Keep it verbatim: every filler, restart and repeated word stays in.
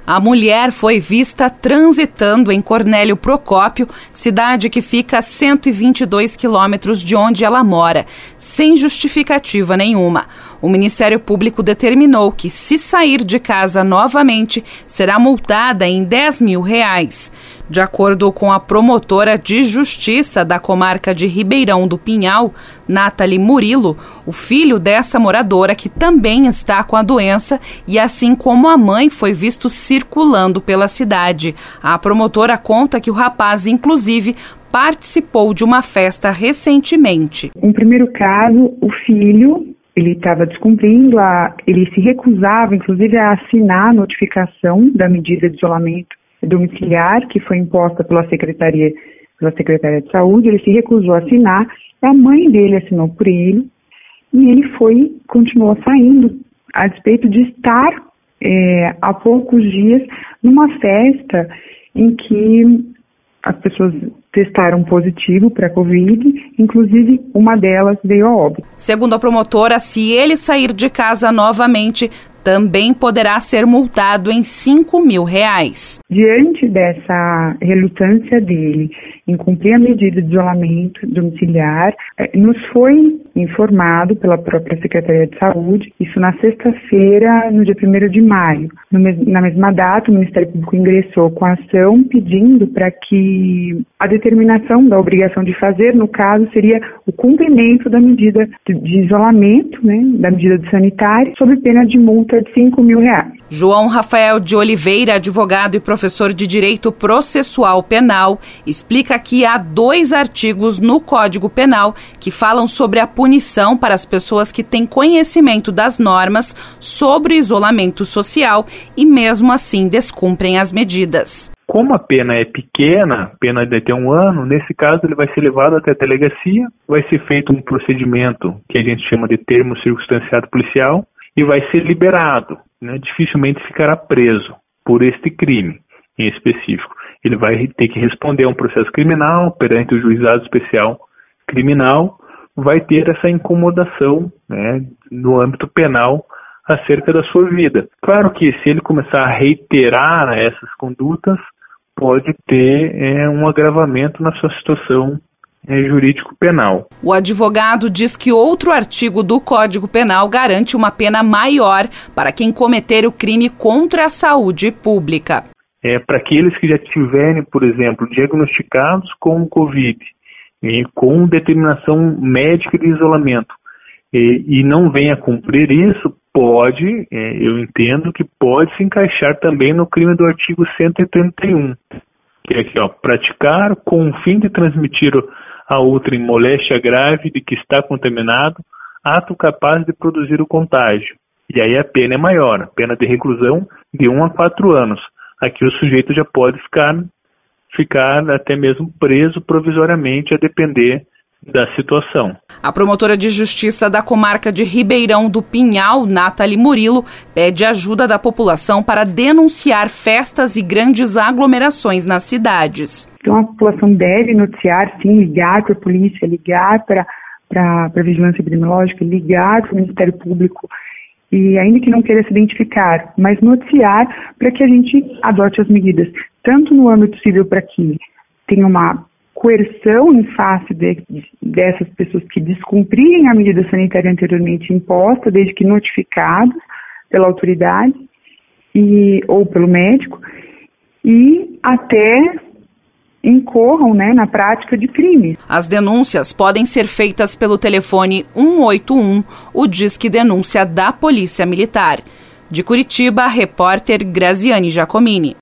A mulher foi vista transitando em Cornélio Procópio, cidade que fica a cento e vinte e dois quilômetros de onde ela mora, sem justificativa nenhuma. O Ministério Público determinou que, se sair de casa novamente, será multada em dez mil reais. De acordo com a promotora de justiça da comarca de Ribeirão do Pinhal, Nathalie Murilo, o filho dessa moradora, que também está com a doença, e assim como a mãe, foi visto circulando pela cidade. A promotora conta que o rapaz, inclusive, participou de uma festa recentemente. No primeiro caso, o filho, ele estava descumprindo, a, ele se recusava, inclusive, a assinar a notificação da medida de isolamento domiciliar que foi imposta pela Secretaria, pela Secretaria de Saúde. Ele se recusou a assinar, a mãe dele assinou por ele e ele foi, continuou saindo, a despeito de estar é, há poucos dias numa festa em que as pessoas testaram positivo para a Covid, inclusive uma delas veio a óbito. Segundo a promotora, se ele sair de casa novamente, também poderá ser multado em cinco mil reais. Diante dessa relutância dele em cumprir a medida de isolamento domiciliar, nos foi informado pela própria Secretaria de Saúde, isso na sexta-feira, no dia primeiro de maio. No mes- na mesma data, o Ministério Público ingressou com a ação pedindo para que a determinação da obrigação de fazer, no caso, seria o cumprimento da medida de, de isolamento, né, da medida de sanitária, sob pena de multa de cinco mil reais. João Rafael de Oliveira, advogado e professor de Direito Processual Penal, explica que há dois artigos no Código Penal que falam sobre a punição para as pessoas que têm conhecimento das normas sobre o isolamento social e mesmo assim descumprem as medidas. Como a pena é pequena, a pena de até um ano, nesse caso ele vai ser levado até a delegacia, vai ser feito um procedimento que a gente chama de termo circunstanciado policial e vai ser liberado, né? Dificilmente ficará preso por este crime em específico. Ele vai ter que responder a um processo criminal perante o juizado especial criminal, vai ter essa incomodação, né, no âmbito penal acerca da sua vida. Claro que se ele começar a reiterar essas condutas, pode ter é, um agravamento na sua situação é, jurídico-penal. O advogado diz que outro artigo do Código Penal garante uma pena maior para quem cometer o crime contra a saúde pública. É, para aqueles que já tiverem, por exemplo, diagnosticados com Covid, e com determinação médica de isolamento, e, e não venha a cumprir isso, pode, é, eu entendo que pode se encaixar também no crime do artigo cento e trinta e um, que é aqui, ó, praticar com o fim de transmitir a outrem moléstia grave de que está contaminado, ato capaz de produzir o contágio. E aí a pena é maior, a pena de reclusão de um a quatro anos. Aqui o sujeito já pode ficar, ficar até mesmo preso provisoriamente, a depender da situação. A promotora de justiça da comarca de Ribeirão do Pinhal, Nathalie Murilo, pede ajuda da população para denunciar festas e grandes aglomerações nas cidades. Então a população deve noticiar, sim, ligar para a polícia, ligar para a vigilância epidemiológica, ligar para o Ministério Público, e ainda que não queira se identificar, mas noticiar para que a gente adote as medidas, tanto no âmbito civil para que tenha uma coerção em face de, dessas pessoas que descumprirem a medida sanitária anteriormente imposta, desde que notificados pela autoridade e, ou pelo médico, e até incorram, né, na prática de crimes. As denúncias podem ser feitas pelo telefone um oito um, o Disque Denúncia da Polícia Militar. De Curitiba, a repórter Graziane Giacomini.